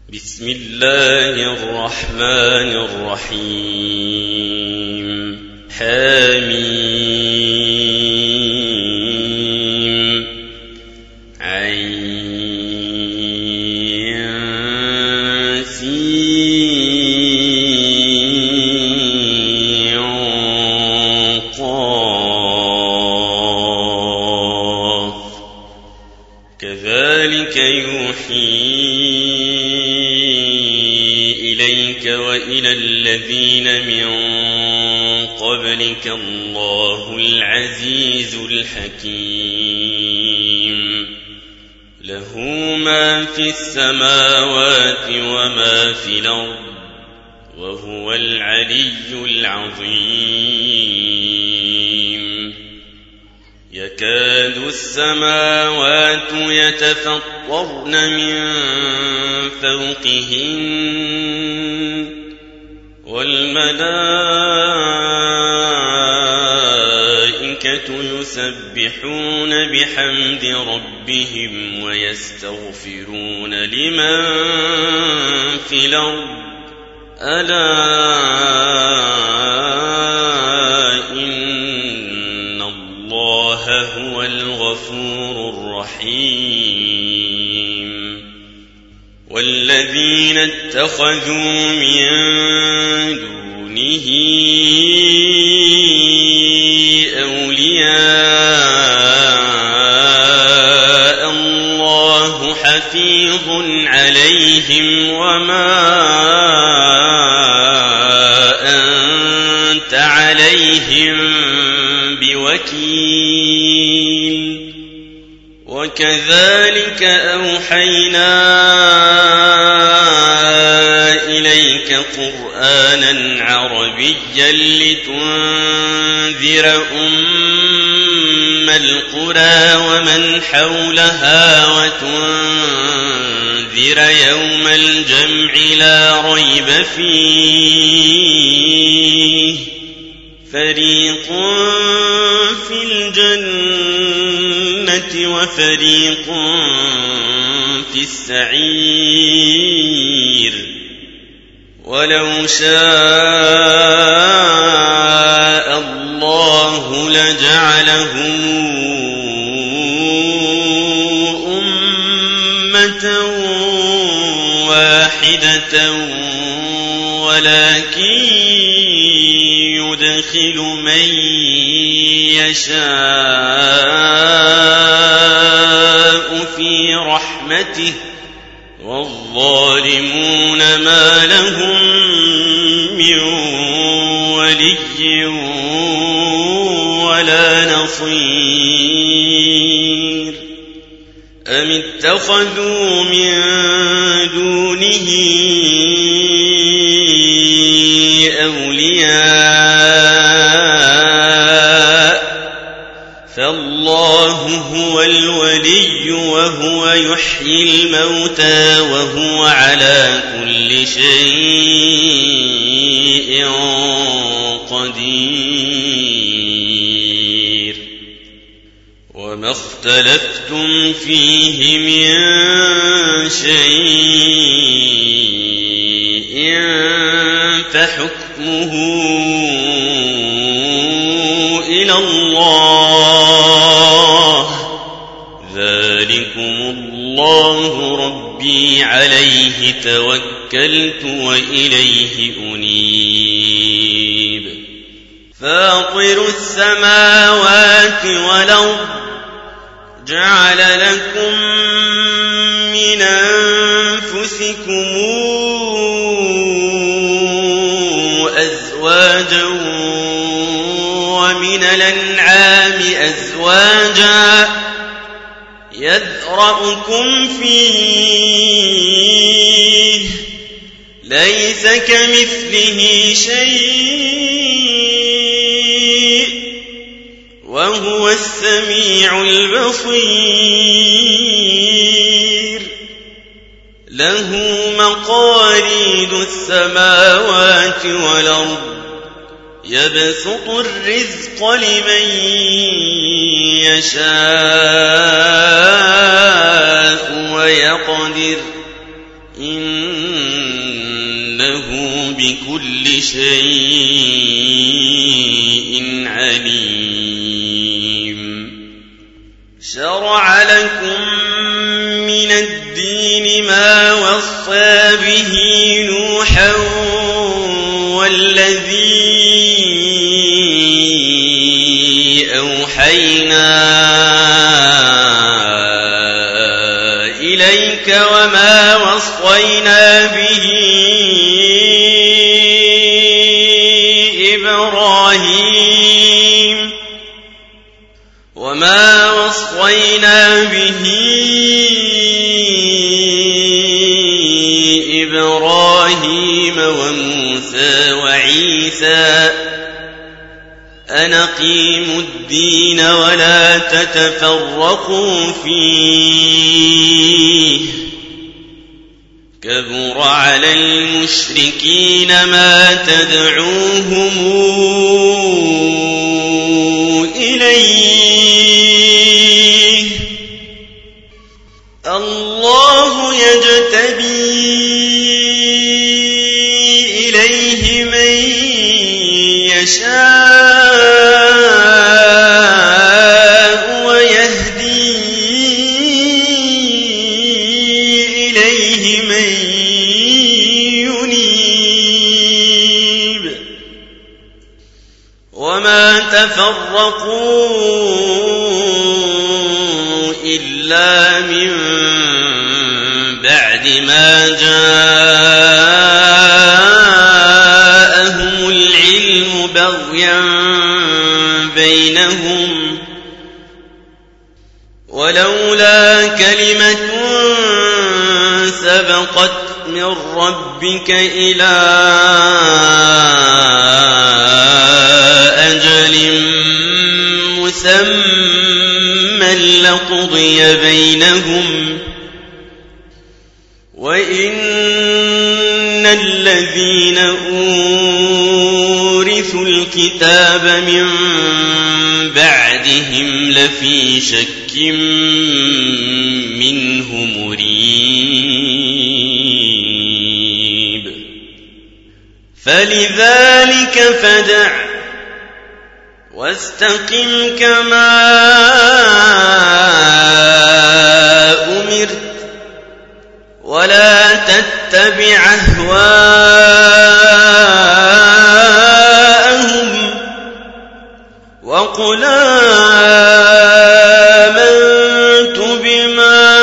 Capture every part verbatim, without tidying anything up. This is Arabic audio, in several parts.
بسم الله الرحمن الرحيم. حميم عين سين قاف كذلك يوحي إليك وإلى الذين من قبلك الله العزيز الحكيم. له ما في السماوات وما في الأرض وهو العلي العظيم. يكاد السماوات يتفطرن من فوقهن والملائكة يسبحون بحمد ربهم ويستغفرون لمن في الأرض ألا إن الله هو الغفور الرحيم. والذين اتخذوا من دونه أولياء الله حفيظ عليهم وما أنت عليهم بوكيل. وكذلك أوحينا إليك قرآنا عربيا لتنذر أم القرى ومن حولها وتنذر يوم الجمع لا ريب فيه فريق في الجنة وفريق في السعير. ولو شاء الله لجعلهم أمة واحدة ولكن يدخل من يشاء في رحمته والظالمون ما لهم من ولي ولا نصير. أم اتخذوا من دونه أولياء فالله هو الولي وهو يحيي الموتى وهو على كل شيء قدير. وما اختلفتم فيه من شيء فحكمه إلى الله ذلكم الله ربي عليه توكلت وإليه أنيب. فاطر السماوات والأرض جعل لكم من أنفسكم أزواجا ومن الأنعام أزواجا يذرأكم فيه ليس كمثله شيء وهو السميع البصير. له مقاليد السماوات والأرض يبسط الرزق لمن يشاء ويقدر إن بكل شيء عليم. شرع لكم من الدين ما وصى به نوحا والذي أوحينا إليك وما وصينا به إبراهيم وما وصينا به إبراهيم وموسى وعيسى أن أقيموا الدين ولا تتفرقوا فيه كبر على المشركين ما تدعوهم إليه. الله يجتبي إليه من يشاء ويهدي إليه من ينيب. وما تفرقوا إلا من بعد ما جاءهم العلم بغيا بينهم ولولا كلمة سبقت من ربك إلى أجل مسمى لقضي بينهم وإن الذين أورثوا الكتاب من بعدهم لفي شك منه مريب. فلذلك فادع واستقم كما أمرت ولا تتبع أهواءهم وقل آمنت بما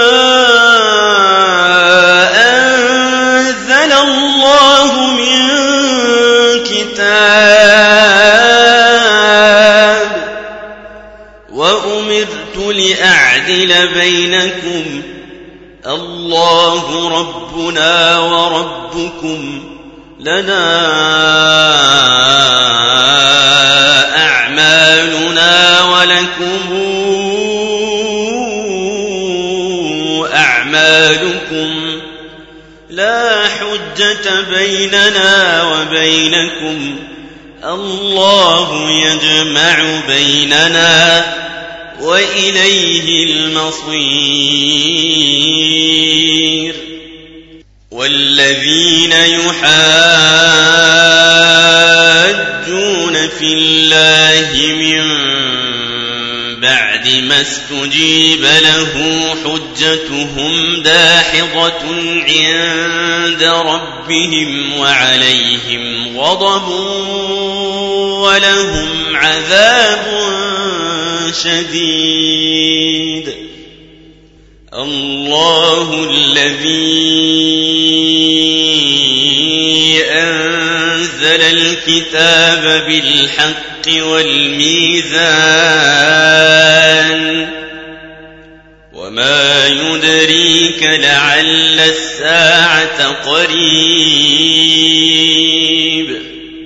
أنزل الله من كتاب وأمرت لأعدل بينكم الله ربنا وربكم لنا أعمالنا ولكم أعمالكم لا حجة بيننا وبينكم الله يجمع بيننا وإليه المصير. والذين يحاجون في الله من بعد ما استجيب له حجتهم داحضة عند ربهم وعليهم غضب ولهم عذاب شديد. الله الذي أنزل الكتاب بالحق والميزان وما يدريك لعل الساعة قريب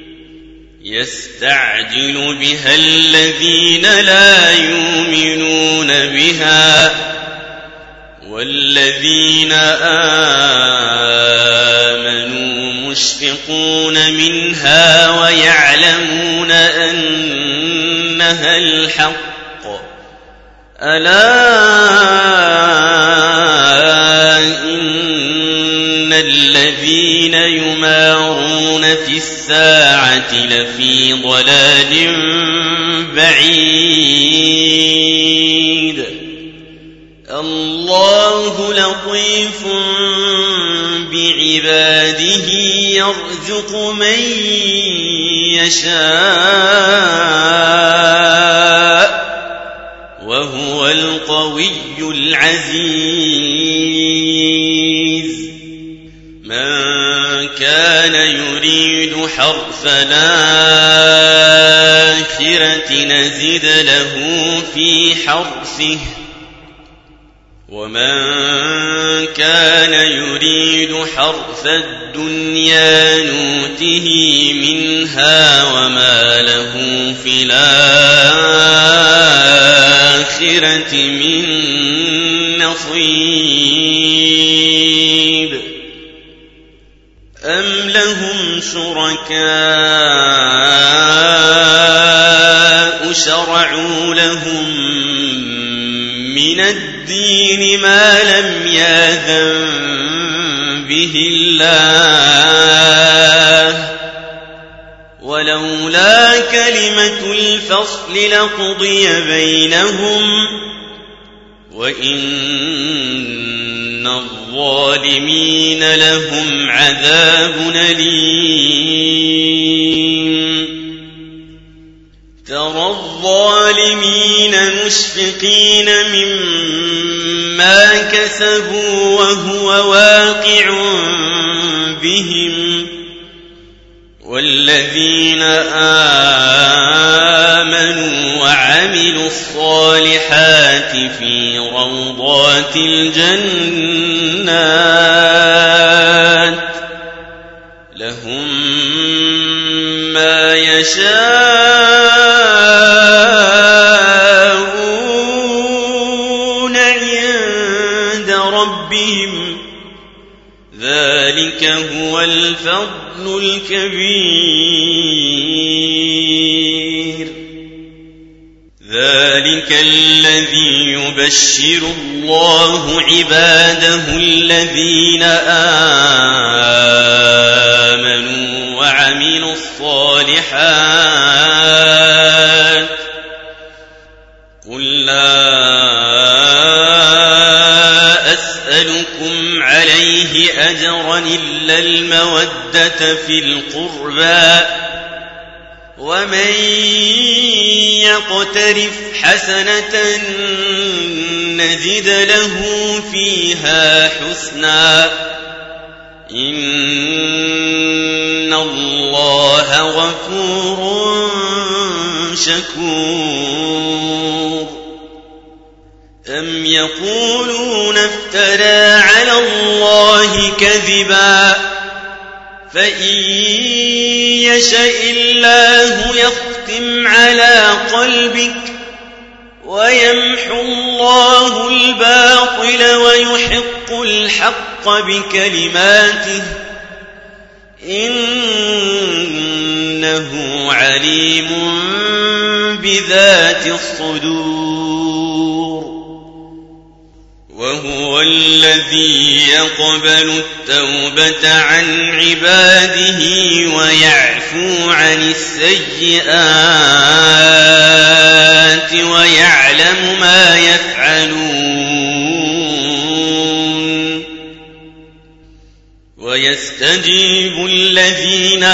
يستعجل بها الذين لا يؤمنون بها والذين آمنوا مشفقون منها ويعلمون أنها الحق. ألا إن الذين يمارون في الساعة لفي ضلال بعيد الله لطيف بعباده يرزق من يشاء وهو القوي العزيز من كان يريد حرث الآخرة نزد له في حرثه ومن كان يريد حرث الدنيا نوته منها وما له في الآخرة من نصيب أم لهم شركاء شرعوا لهم من الدين ما لم يأذن به الله ولولا كلمة الفصل لقضي بينهم وإن الظالمين لهم عذاب أليم ترى الظالمين مشفقين مما كسبوا وهو واقع بهم والذين آمنوا وعملوا الصالحات في روضات الجنات لهم ما يشاءون عند ربهم ذلك هو الفضل الكبير ذلك الذي يبشر الله عباده الذين آمنوا وعملوا الصالحات قل لا أسألكم عليه أجرا إلا المودة في القربى ومن يقترف حسنة نزد له فيها حسنا إن الله غفور شكور أم يقولون افترى على الله كذبا فإن يشاء الله يختم على قلبك ويمحو الله الباطل ويحق الحق بكلماته إنه عليم بذات الصدور وهو الذي يقبل التوبة عن عباده ويعفو عن السيئات ويعلم ما يفعلون ويستجيب الذين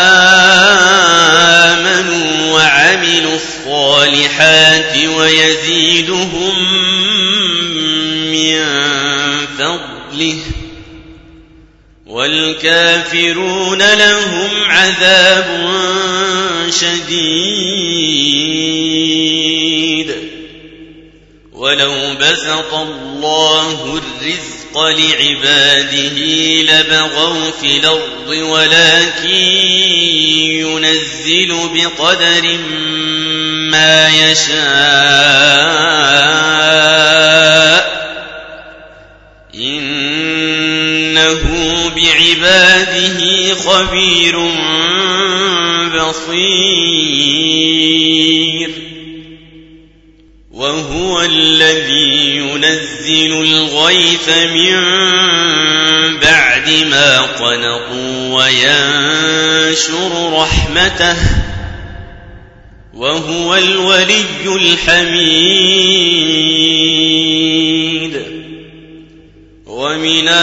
آمنوا وعملوا الصالحات ويزيدهم من فضله والكافرون لهم عذاب شديد ولو بسط الله الرزق لعباده لبغوا في الأرض ولكن ينزل بقدر ما يشاء إنه بعباده خبير بصير وهو الذي ينزل الغيث من بعد بعد ما قنطوا وينشر رحمته وهو الولي الحميد. ومن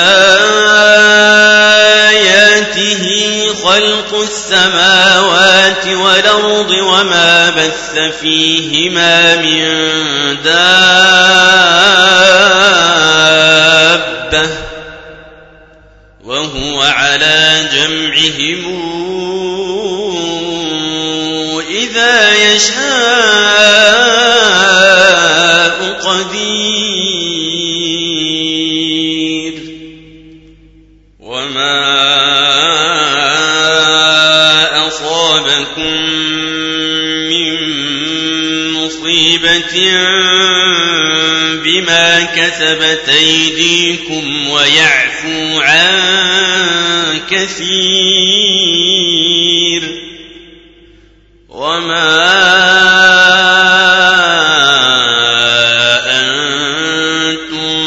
آياته خلق السماوات والأرض وما بث فيهما من دابة وهو على جمعهم إذا يشاء قدير. وما أصابكم من مصيبة بما كسبت أيديكم ويعفو عن كثير. وما أنتم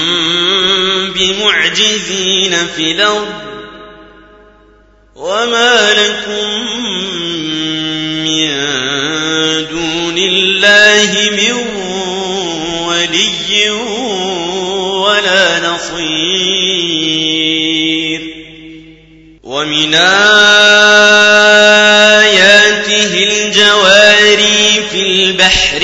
بمعجزين في الأرض وما لكم من دون الله من ولي ولا نصير. ومن آياته الجواري في البحر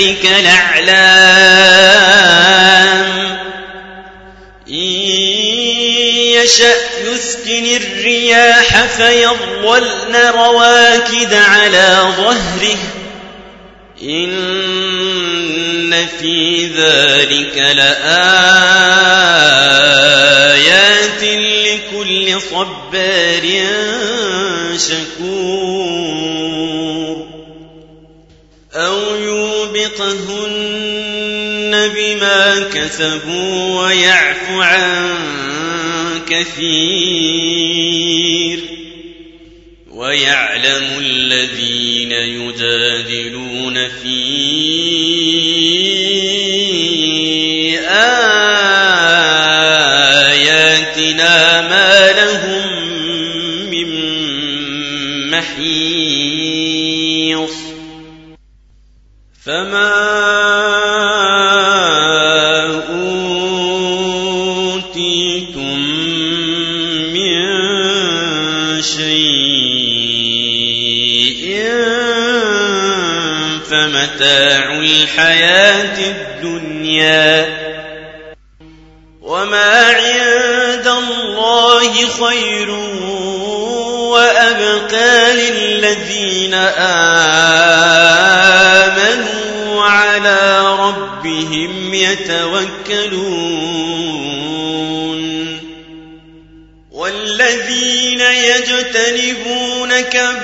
كالأعلام إن يشأ يسكن الرياح فيظللن رواكد على ظهره إن في ذلك لآيات لكل صبار شكور. أو يوبقهن بما كسبوا ويعفو عن كثير. ويعلم الذين يجادلون في آياتنا ما لهم من محيص. فما أوتيتم من شيء فمتاع الحياة الدنيا وما عند الله خير وأبقى للذين آمنوا وعلى ربهم يتوكلون. والذين يجتنبون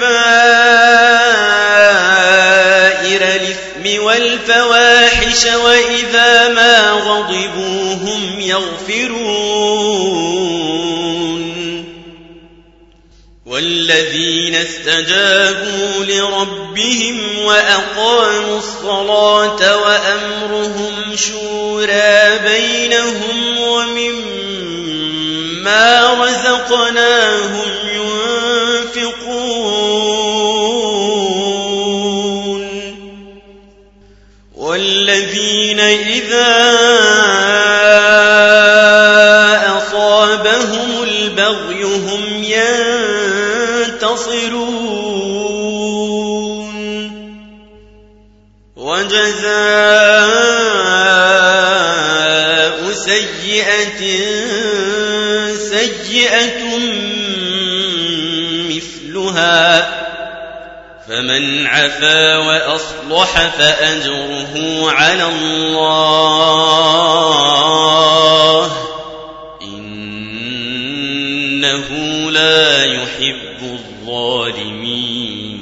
كبائر الإثم والفواحش وإذا ما غضبوا هم يغفرون. والذين استجابوا لربهم وأقاموا الصلاة وأمرهم شورى بينهم ومما رزقناهم ينفقون. والذين إذا أصابهم البغي هم ينتصرون. وجزاء سيئة سيئة مثلها فمن عفا وأصلح فأجره على الله إنه لا يحب الظالمين.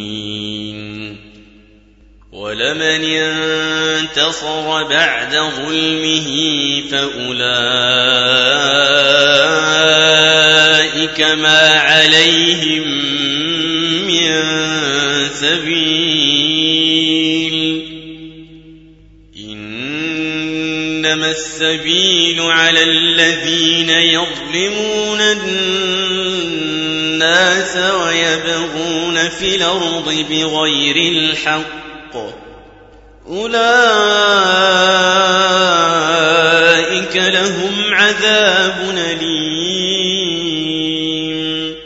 ولمن انتصر بعد ظلمه فأولئك ما عليهم من سبيل إنما السبيل السبيل على الذين يظلمون الناس ويبغون في الأرض بغير الحق أولئك لهم عذاب أليم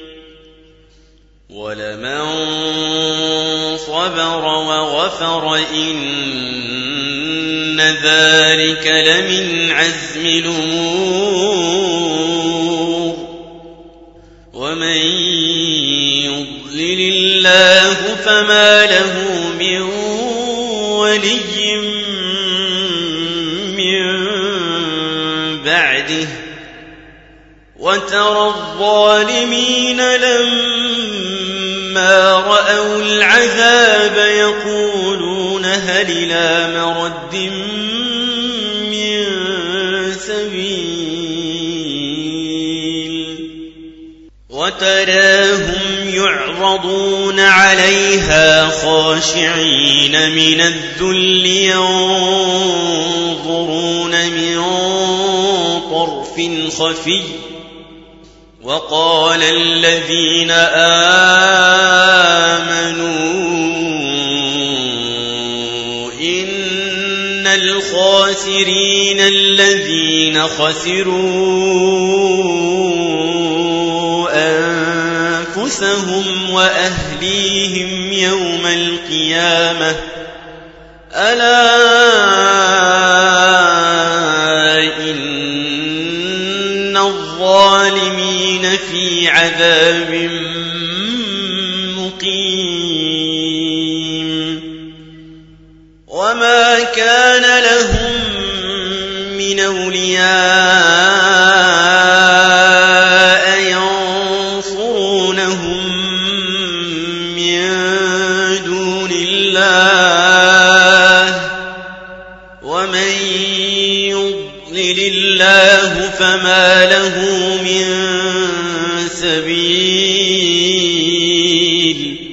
ولمن صبر وغفر إن ذلك لمن عزم الأمور ومن يضلل الله فما له من ولي من بعده وترى الظالمين لما رأوا العذاب يقولون هل إلى مرد من سبيل وتراهم يعرضون عليها خاشعين من الذل ينظرون من طرف خفي وقال الذين آمنوا إن الخاسرين الذين خسروا أنفسهم وأهليهم يوم القيامة ألا إن الظالمين في عذاب مقيم وما كان لهم من أولياء ينصرونهم من دون الله ومن يضلل الله فما له من سبيل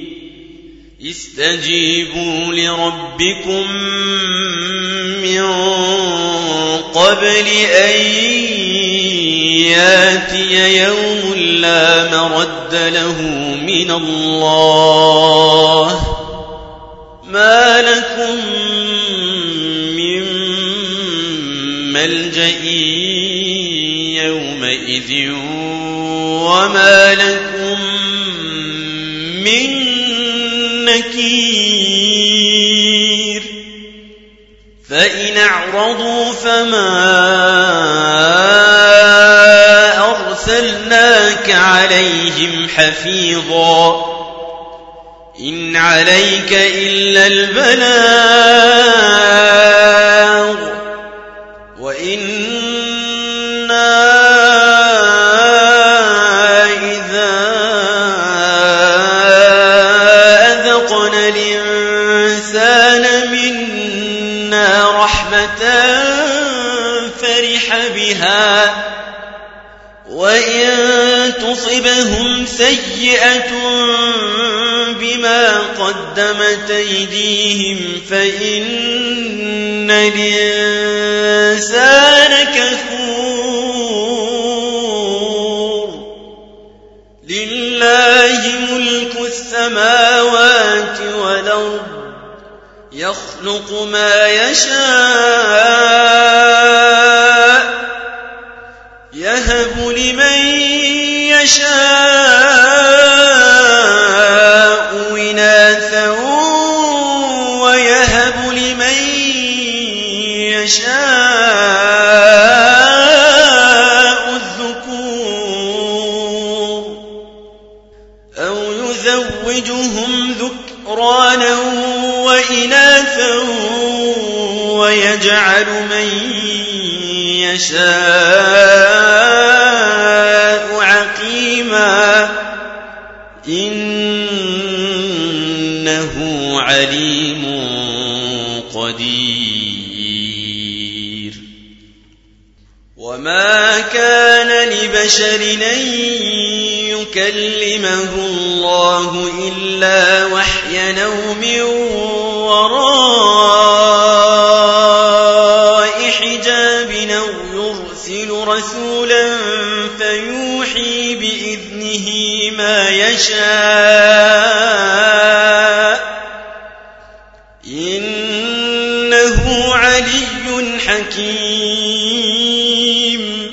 استجيبوا لربكم من قبل أن ياتي يوم لا مرد له من الله ما لكم من ملجأ يومئذ وما لكم من نكير فإن أعرضوا فما أرسلناك عليهم حفيظا إن عليك إلا البلاغ وإنا إذا أذقنا الإنسان منا رحمة فرح بها وإن تصبهم سيئة بما قدمت أيديهم فإن الإنسان كفور لله ملك السماوات والأرض يخلق ما يشاء يهب لمن يشاء إناثا ويهب لمن يشاء الذكور أو يزوجهم ذكرانا وإناثا ويجعل من يشاء عقيما إنه عليم قدير وما كان لبشر أن يكلمه الله إلا وحيا أو من وراء حجاب أو به ما يشاء إنه علي حكيم.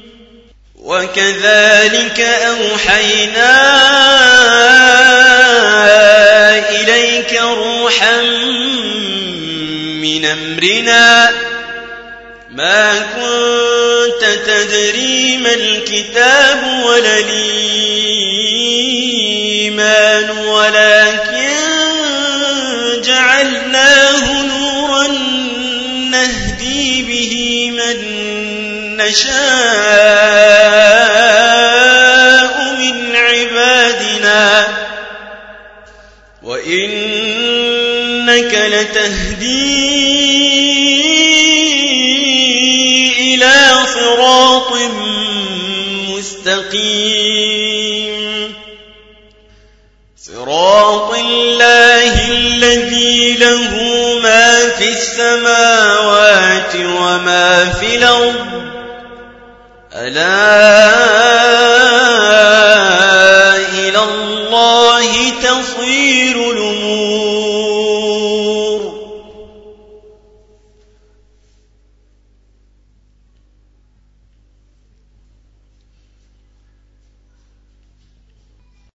وكذلك أوحينا إليك روحا من أمرنا ما كنت تدري ما الكتاب ولا الإيمان ولكن جعلناه نورا نهدي به من نشاء من عبادنا وإنك لتهدي إلى صراط مستقيم صراط الله الذي له ما في السماوات وما في الأرض ألا